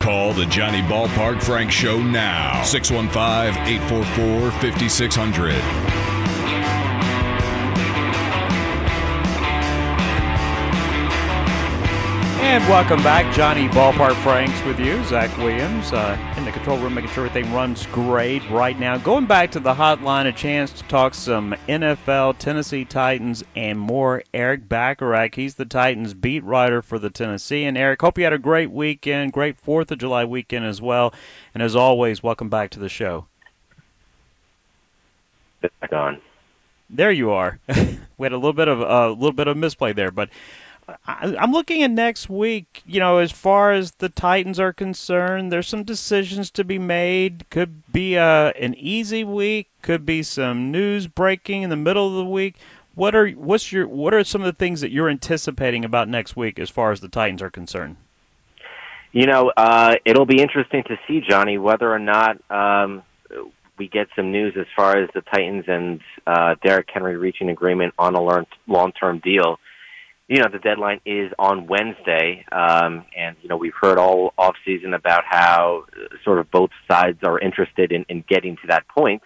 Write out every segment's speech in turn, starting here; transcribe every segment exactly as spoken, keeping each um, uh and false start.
Call the Johnny Ballpark Frank Show now. six one five, eight four four, five six zero zero. And welcome back. Johnny Ballpark Franks with you. Zach Williams uh, in the control room, making sure everything runs great right now. Going back to the hotline, a chance to talk some N F L, Tennessee Titans, and more. Erik Bacharach, he's the Titans beat writer for the Tennessee. And Erik, hope you had a great weekend, great fourth of July weekend as well. And as always, welcome back to the show. Back on. There you are. We had a little bit of a uh, little bit of misplay there, but I, I'm looking at next week. You know, as far as the Titans are concerned, there's some decisions to be made. Could be a, an easy week. Could be some news breaking in the middle of the week. What are what's your what are some of the things that you're anticipating about next week as far as the Titans are concerned? You know, uh, it'll be interesting to see, Johnny, whether or not um, we get some news as far as the Titans and uh, Derrick Henry reaching agreement on a long-term deal. You know, the deadline is on Wednesday, um, and, you know, we've heard all offseason about how sort of both sides are interested in, in getting to that point.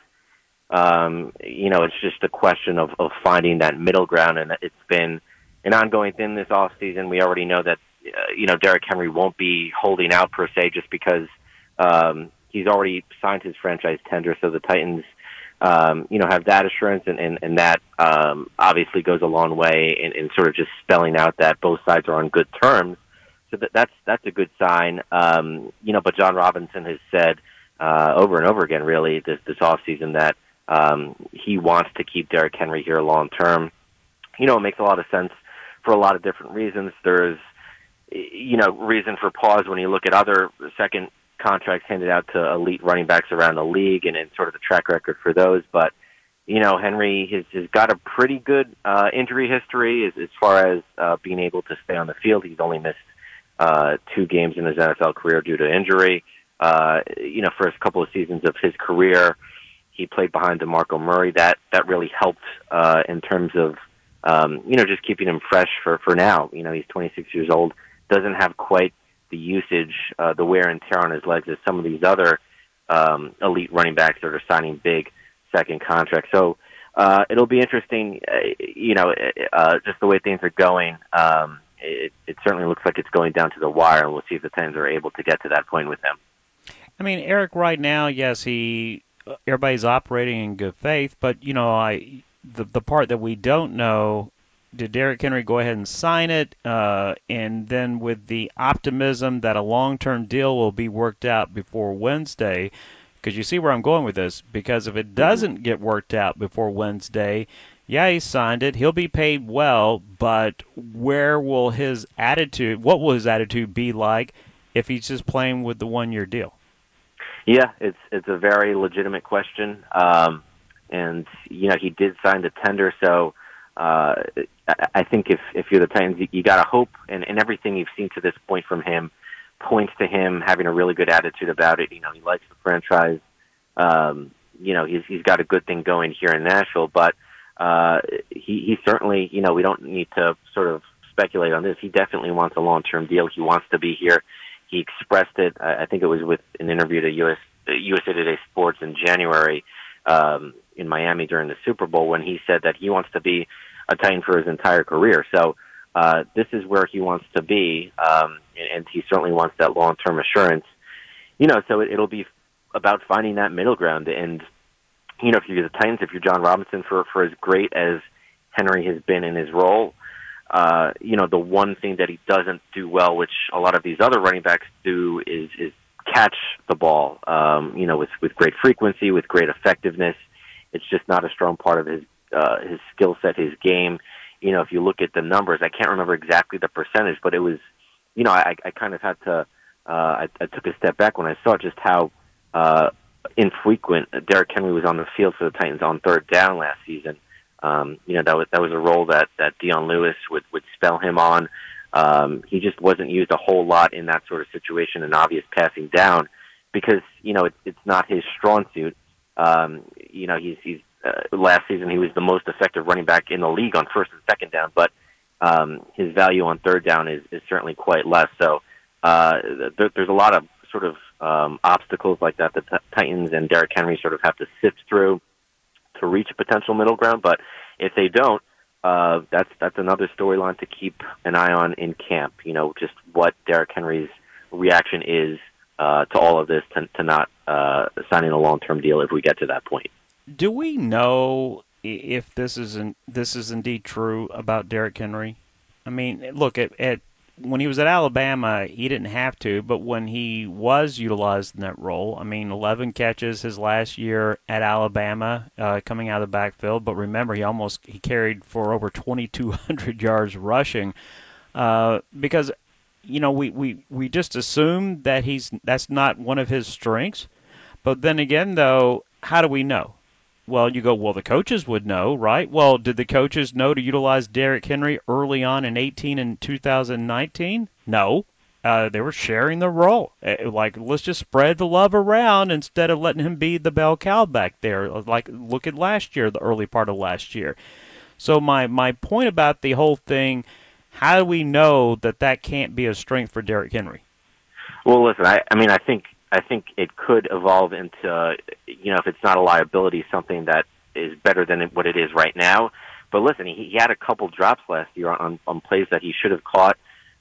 Um, you know, it's just a question of, of finding that middle ground, and it's been an ongoing thing this offseason. We already know that, uh, you know, Derrick Henry won't be holding out, per se, just because um, he's already signed his franchise tender, so the Titans Um, you know, have that assurance, and, and, and that um, obviously goes a long way in, in sort of just spelling out that both sides are on good terms. So that, that's that's a good sign. Um, you know, but John Robinson has said uh, over and over again, really, this, this offseason that um, he wants to keep Derrick Henry here long term. You know, it makes a lot of sense for a lot of different reasons. There's, you know, reason for pause when you look at other second contracts handed out to elite running backs around the league and, and sort of the track record for those. But, you know, Henry has, has got a pretty good uh, injury history as, as far as uh, being able to stay on the field. He's only missed uh, two games in his N F L career due to injury. Uh, you know, first couple of seasons of his career, he played behind DeMarco Murray. That that really helped uh, in terms of, um, you know, just keeping him fresh for, for now. You know, he's twenty-six years old, doesn't have quite the usage, uh, the wear and tear on his legs as some of these other um, elite running backs that are signing big second contracts. So uh, it'll be interesting, uh, you know, uh, just the way things are going. Um, it, it certainly looks like it's going down to the wire, and we'll see if the Titans are able to get to that point with him. I mean, Erik, right now, yes, he everybody's operating in good faith, but you know, I the the part that we don't know. Did Derrick Henry go ahead and sign it? Uh, and then with the optimism that a long-term deal will be worked out before Wednesday, because you see where I'm going with this, because if it doesn't get worked out before Wednesday, yeah, he signed it. He'll be paid well, but where will his attitude, what will his attitude be like if he's just playing with the one-year deal? Yeah, it's it's a very legitimate question. Um, and, you know, he did sign the tender, so Uh, I think if, if you're the Titans, you, you got to hope, and, and everything you've seen to this point from him points to him having a really good attitude about it. You know, he likes the franchise. Um, you know, he's he's got a good thing going here in Nashville, but uh, he, he certainly, you know, we don't need to sort of speculate on this. He definitely wants a long-term deal. He wants to be here. He expressed it, I think it was with an interview to U S U S A Today Sports in January um, in Miami during the Super Bowl, when he said that he wants to be a Titan for his entire career. So uh, this is where he wants to be, um, and, and he certainly wants that long-term assurance. You know, so it, it'll be about finding that middle ground. And, you know, if you're the Titans, if you're John Robinson, for, for as great as Henry has been in his role, uh, you know, the one thing that he doesn't do well, which a lot of these other running backs do, is, is catch the ball, um, you know, with, with great frequency, with great effectiveness. It's just not a strong part of his Uh, his skill set, his game. You know, if you look at the numbers, I can't remember exactly the percentage, but it was, you know, I, I kind of had to, uh, I, I took a step back when I saw just how uh, infrequent Derrick Henry was on the field for the Titans on third down last season. Um, you know, that was that was a role that, that Dion Lewis would, would spell him on. Um, he just wasn't used a whole lot in that sort of situation, an obvious passing down, because, you know, it, it's not his strong suit. Um, you know, he's, he's Uh, last season, he was the most effective running back in the league on first and second down, but um, his value on third down is, is certainly quite less. So uh, there, there's a lot of sort of um, obstacles like that the t- Titans and Derrick Henry sort of have to sift through to reach a potential middle ground. But if they don't, uh, that's that's another storyline to keep an eye on in camp. You know, just what Derrick Henry's reaction is uh, to all of this, to, to not uh, signing a long-term deal if we get to that point. Do we know if this is in, this is indeed true about Derrick Henry? I mean, look, at, at when he was at Alabama, he didn't have to, but when he was utilized in that role, I mean, eleven catches his last year at Alabama, uh, coming out of the backfield. But remember, he almost he carried for over twenty-two hundred yards rushing, uh, because you know we, we, we just assume that he's that's not one of his strengths. But then again, though, how do we know? Well, you go, well, the coaches would know, right? Well, did the coaches know to utilize Derrick Henry early on in eighteen and two thousand nineteen? No. Uh, they were sharing the role. Uh, Like, let's just spread the love around instead of letting him be the bell cow back there. Like, look at last year, the early part of last year. So my, my point about the whole thing, how do we know that that can't be a strength for Derrick Henry? Well, listen, I, I mean, I think I think it could evolve into, uh, you know, if it's not a liability, something that is better than what it is right now. But listen, he, he had a couple drops last year on, on plays that he should have caught.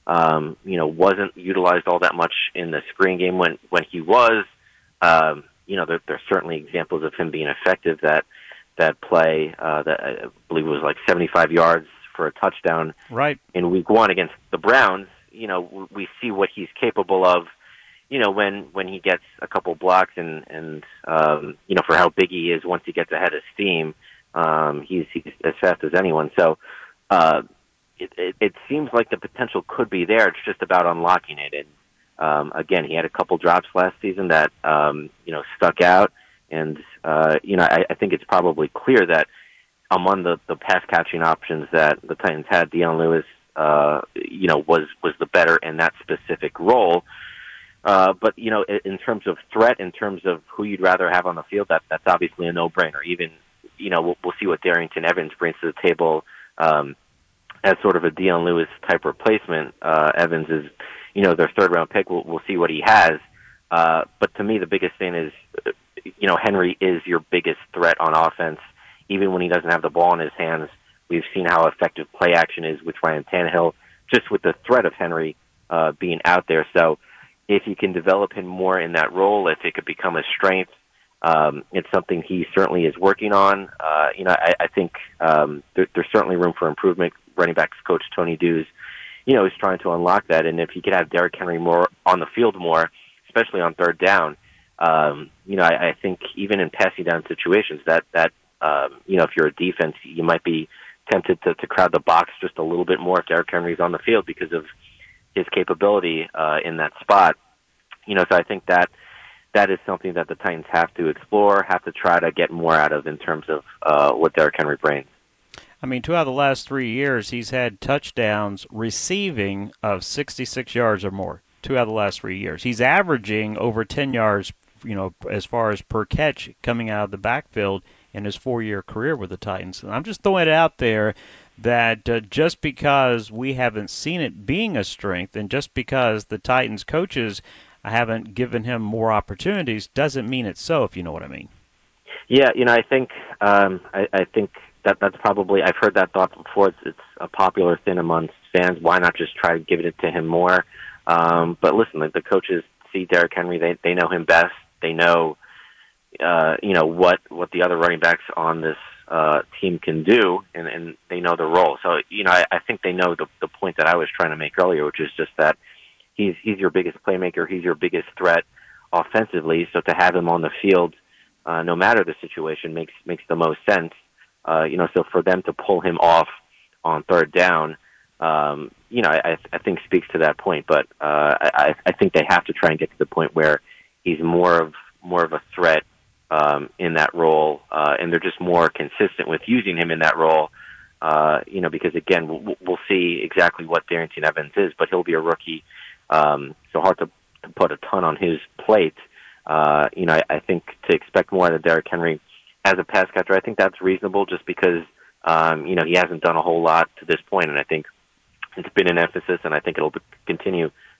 Um, you know, wasn't utilized all that much in the spring game when when he was. Um, you know, there, there's certainly examples of him being effective. That that play uh, that I believe it was like seventy-five yards for a touchdown, right, in Week One against the Browns. You know, we see what he's capable of. You know, when when he gets a couple blocks and and um, you know, for how big he is once he gets ahead of steam, um, he's he's as fast as anyone. So uh, it, it it seems like the potential could be there. It's just about unlocking it. And um, again, he had a couple drops last season that um, you know stuck out. And uh, you know, I, I think it's probably clear that among the the pass catching options that the Titans had, Dion Lewis, uh, you know, was was the better in that specific role. Uh, but, you know, in, in terms of threat, in terms of who you'd rather have on the field, that that's obviously a no-brainer. Even, you know, we'll, we'll see what Darrington Evans brings to the table um, as sort of a Dion Lewis-type replacement. Uh, Evans is, you know, their third-round pick. We'll, we'll see what he has. Uh, but to me, the biggest thing is, you know, Henry is your biggest threat on offense. Even when he doesn't have the ball in his hands, we've seen how effective play action is with Ryan Tannehill, just with the threat of Henry uh, being out there. So, if you can develop him more in that role, if it could become a strength, um, it's something he certainly is working on. Uh, you know, I, I think um, there, there's certainly room for improvement. Running backs coach Tony Dews, you know, is trying to unlock that. And if he could have Derrick Henry more on the field more, especially on third down, um, you know, I, I think even in passing down situations, that that um, you know, if you're a defense, you might be tempted to, to crowd the box just a little bit more if Derrick Henry's on the field because of his capability uh, in that spot. You know, so I think that that is something that the Titans have to explore, have to try to get more out of in terms of uh, what Derrick Henry brings. I mean, two out of the last three years, he's had touchdowns receiving of sixty-six yards or more. Two out of the last three years. He's averaging over ten yards, you know, as far as per catch coming out of the backfield in his four-year career with the Titans. And I'm just throwing it out there that uh, just because we haven't seen it being a strength and just because the Titans coaches haven't given him more opportunities doesn't mean it's so, if you know what I mean. Yeah, you know, I think um, I, I think that that's probably, I've heard that thought before. It's, it's a popular thing amongst fans. Why not just try to give it to him more? Um, but listen, the, the coaches see Derrick Henry. They they know him best. They know, uh, you know, what what the other running backs on this uh, team can do, and, and they know the role. So, you know, I, I think they know the the point that I was trying to make earlier, which is just that he's he's your biggest playmaker. He's your biggest threat offensively. So to have him on the field, uh, no matter the situation, makes makes the most sense. Uh, you know, so for them to pull him off on third down, um, you know, I, I think speaks to that point. But uh, I, I think they have to try and get to the point where he's more of more of a threat um, in that role, uh, and they're just more consistent with using him in that role. Uh, you know, because again, we'll, we'll see exactly what Darrington Evans is, but he'll be a rookie, um, so hard to, to put a ton on his plate. Uh, you know, I, I think to expect more out of Derrick Henry as a pass catcher, I think that's reasonable just because, um, you know, he hasn't done a whole lot to this point, and I think it's been an emphasis, and I think it'll continue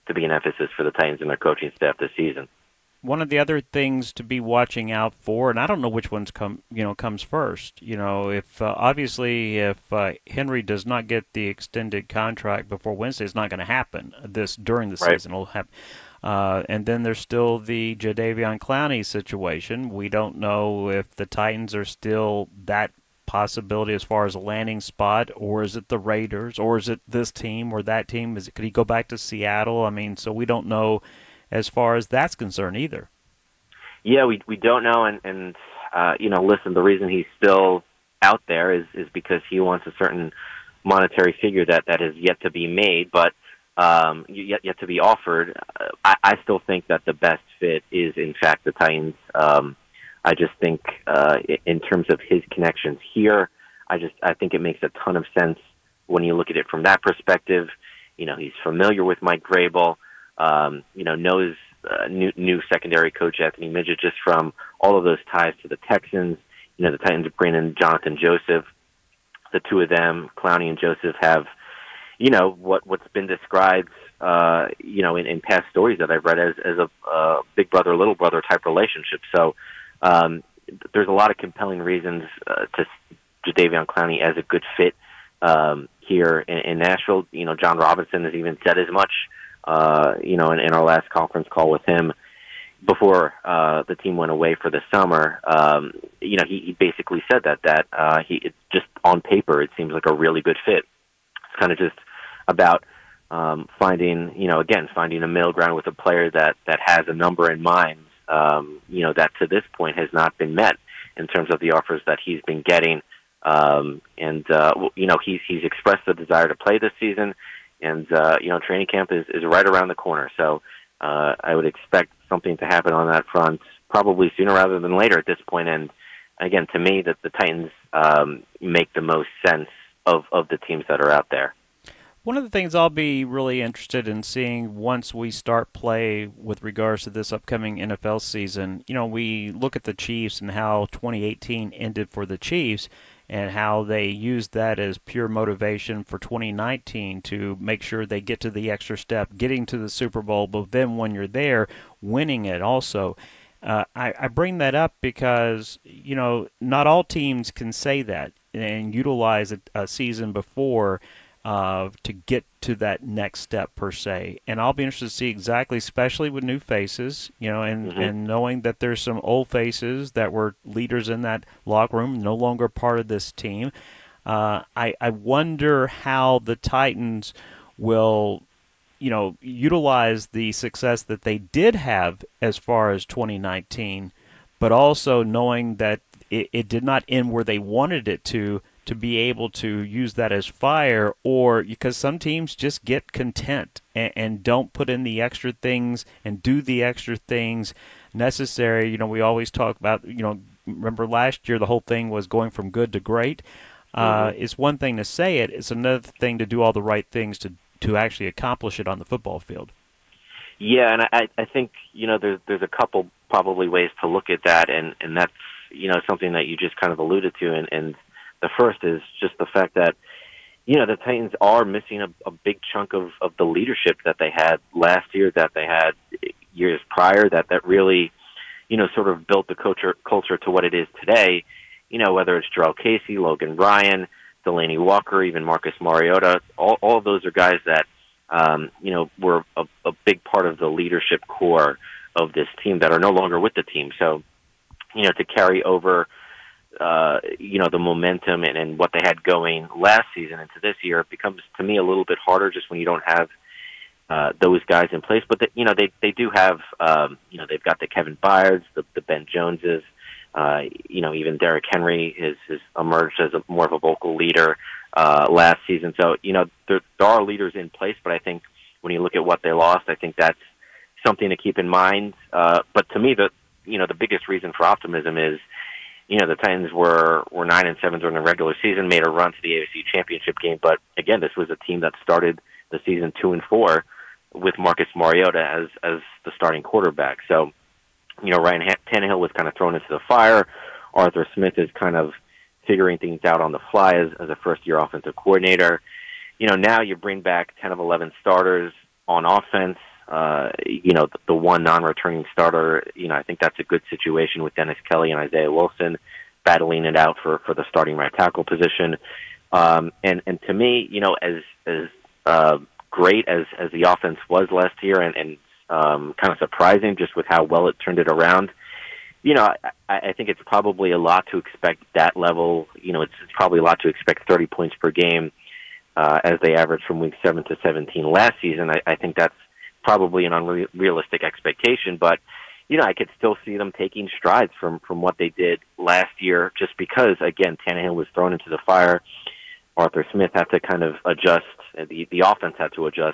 to be an emphasis for the Titans and their coaching staff this season. One of the other things to be watching out for, and I don't know which one's come, you know, comes first. You know, if uh, obviously if uh, Henry does not get the extended contract before Wednesday, it's not going to happen. This during the Right. season will happen. Uh, and then there's still the Jadeveon Clowney situation. We don't know if the Titans are still that possibility as far as a landing spot, or is it the Raiders, or is it this team or that team? Is it, could he go back to Seattle? I mean, so we don't know as far as that's concerned either. Yeah, we we don't know, and and uh, you know, listen, the reason he's still out there is is because he wants a certain monetary figure that that has yet to be made, but um, yet yet to be offered. Uh, I, I still think that the best fit is in fact the Titans. Um, I just think uh, in terms of his connections here, I just I think it makes a ton of sense when you look at it from that perspective. You know, he's familiar with Mike Vrabel. Um, you know, knows uh, new, new secondary coach Anthony Midget just from all of those ties to the Texans. You know, the Titans bring in Jonathan Joseph. The two of them, Clowney and Joseph, have, you know, what, what's been described, uh, you know, in, in past stories that I've read as, as a uh, big brother, little brother type relationship. So um, there's a lot of compelling reasons uh, to Jadeveon Clowney as a good fit um, here in, in Nashville. You know, John Robinson has even said as much. Uh, you know, in, in our last conference call with him before uh, the team went away for the summer, um, you know, he, he basically said that that uh, he it just on paper it seems like a really good fit. It's kind of just about um, finding, you know, again finding a middle ground with a player that that has a number in mind. Um, you know, that to this point has not been met in terms of the offers that he's been getting, um, and uh, you know, he's he's expressed the desire to play this season. And, uh, you know, training camp is, is right around the corner. So uh, I would expect something to happen on that front probably sooner rather than later at this point. And, again, to me, that the Titans um, make the most sense of, of the teams that are out there. One of the things I'll be really interested in seeing once we start play with regards to this upcoming N F L season, you know, we look at the Chiefs and how twenty eighteen ended for the Chiefs and how they used that as pure motivation for twenty nineteen to make sure they get to the extra step, getting to the Super Bowl, but then when you're there, winning it also. Uh, I, I bring that up because, you know, not all teams can say that and utilize a, a season before uh, to get to that next step per se. And I'll be interested to see exactly, especially with new faces, you know, and, Mm-hmm. and knowing that there's some old faces that were leaders in that locker room, no longer part of this team. Uh, I, I wonder how the Titans will, you know, utilize the success that they did have as far as twenty nineteen, but also knowing that it, it did not end where they wanted it to, to be able to use that as fire, or because some teams just get content and, and don't put in the extra things and do the extra things necessary. You know, we always talk about, you know, remember last year the whole thing was going from good to great. Uh, Mm-hmm. it's one thing to say it; it's another thing to do all the right things to to actually accomplish it on the football field. Yeah, and I, I think, you know, there's, there's a couple probably ways to look at that, and, and that's, you know, something that you just kind of alluded to, and, and the first is just the fact that, you know, the Titans are missing a, a big chunk of, of the leadership that they had last year, that they had years prior, that, that really, you know, sort of built the culture, culture to what it is today, you know, whether it's Jarrell Casey, Logan Ryan, Delaney Walker, even Marcus Mariota, all, all of those are guys that, um, you know, were a, a big part of the leadership core of this team that are no longer with the team. So, you know, to carry over, uh, you know, the momentum and, and what they had going last season into this year, it becomes, to me, a little bit harder just when you don't have uh, those guys in place. But, they, you know, they, they do have, um, you know, they've got the Kevin Byards, the, the Ben Joneses, uh, you know, even Derrick Henry has, has emerged as a, more of a vocal leader uh, last season. So, you know, there, there are leaders in place, but I think when you look at what they lost, I think that's something to keep in mind. Uh, but to me, the, you know, the biggest reason for optimism is, you know, the Titans were, were nine and seven during the regular season, made a run to the A F C Championship game. But again, this was a team that started the season two and four with Marcus Mariota as, as the starting quarterback. So, you know, Ryan Tannehill was kind of thrown into the fire. Arthur Smith is kind of figuring things out on the fly as, as a first-year offensive coordinator. You know, now you bring back ten of eleven starters on offense. uh, you know, the, the one non-returning starter. You know, I think that's a good situation with Dennis Kelly and Isaiah Wilson battling it out for, for the starting right tackle position. Um, and, and to me, you know, as, as, uh, great as, as the offense was last year and, and, um, kind of surprising just with how well it turned it around, you know, I, I think it's probably a lot to expect that level. You know, it's, it's probably a lot to expect thirty points per game, uh, as they averaged from week seven to seventeen last season. I, I think that's probably an unrealistic expectation, but, you know, I could still see them taking strides from, from what they did last year, just because, again, Tannehill was thrown into the fire. Arthur Smith had to kind of adjust. The, the offense had to adjust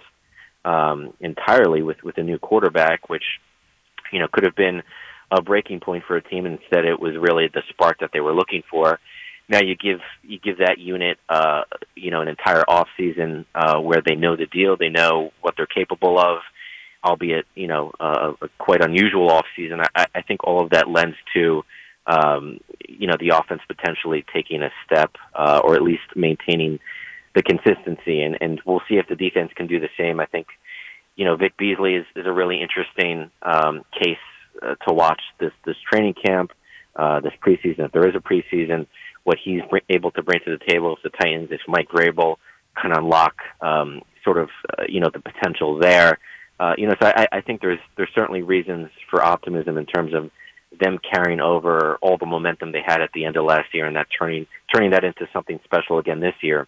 um, entirely with, with a new quarterback, which, you know, could have been a breaking point for a team. Instead, it was really the spark that they were looking for. Now you give you give that unit, uh, you know, an entire off season uh, where they know the deal, they know what they're capable of, albeit, you know, uh, a quite unusual off season. I, I think all of that lends to, um, you know, the offense potentially taking a step, uh, or at least maintaining the consistency. And, and we'll see if the defense can do the same. I think, you know, Vic Beasley is, is a really interesting um, case uh, to watch this this training camp, uh, this preseason, if there is a preseason, what he's able to bring to the table if the Titans, if Mike Vrabel can unlock um, sort of, uh, you know, the potential there. Uh, you know, so I, I think there's there's certainly reasons for optimism in terms of them carrying over all the momentum they had at the end of last year and that turning turning that into something special again this year.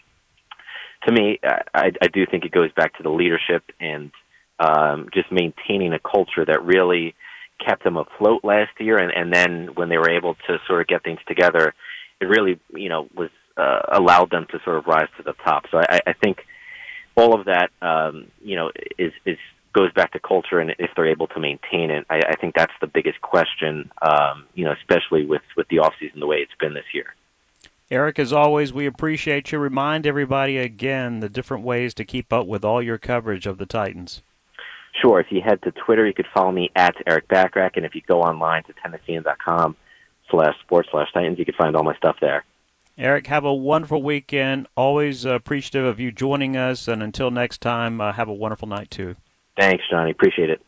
To me, I, I do think it goes back to the leadership and um, just maintaining a culture that really kept them afloat last year, and, and then when they were able to sort of get things together, it really, you know, was uh, allowed them to sort of rise to the top. So I, I think all of that, um, you know, is is goes back to culture, and if they're able to maintain it, I, I think that's the biggest question, um, you know, especially with, with the offseason the way it's been this year. Eric, as always, we appreciate you. Remind everybody again the different ways to keep up with all your coverage of the Titans. Sure. If you head to Twitter, you could follow me at Eric Backrack, and if you go online to Tennessean.com slash sports slash Titans, you can find all my stuff there. Eric, have a wonderful weekend. Always appreciative of you joining us, and until next time, uh, have a wonderful night, too. Thanks, Johnny. Appreciate it.